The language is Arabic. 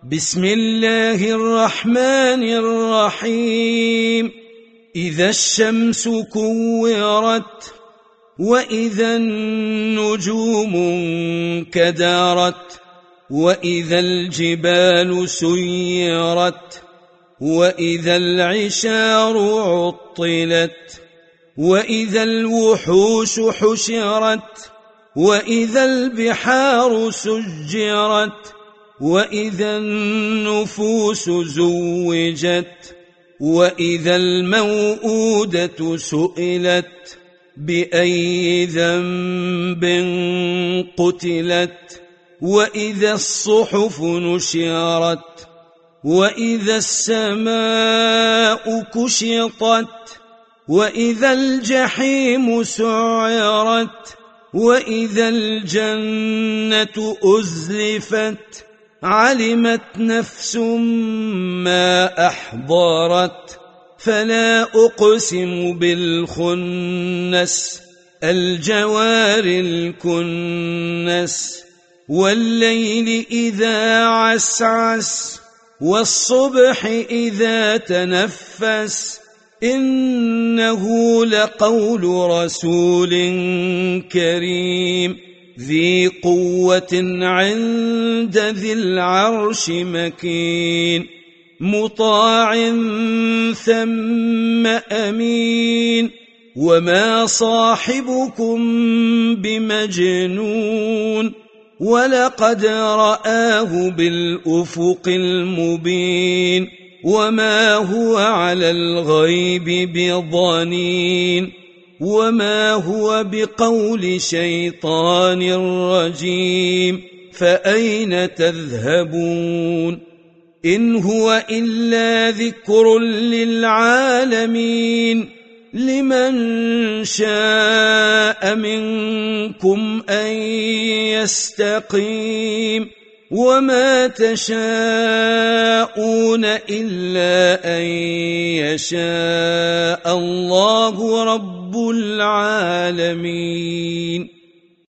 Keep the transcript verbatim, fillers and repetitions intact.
بسم الله الرحمن الرحيم. إذا الشمس كورت وإذا النجوم انكدرت وإذا الجبال سيرت وإذا العشار عطلت وإذا الوحوش حشرت وإذا البحار سجرت وإذا النفوس زوجت وإذا الموءودة سئلت بأي ذنب قتلت وإذا الصحف نشرت وإذا السماء كشطت وإذا الجحيم سعرت وإذا الجنة أزلفت علمت نفس ما أحضرت فلا أقسم بالخنس الجوار الكنس والليل إذا عسعس والصبح إذا تنفس إنه لقول رسول كريم ذي قوة عند ذي العرش مكين مطاع ثم أمين وما صاحبكم بمجنون ولقد رآه بالأفق المبين وما هو على الغيب بضنين وما هو بقول شيطان رجيم فأين تذهبون إن هو إلا ذكر للعالمين لمن شاء منكم أن يستقيم وما تشاءون إلا أن يشاء الله رب العالمين.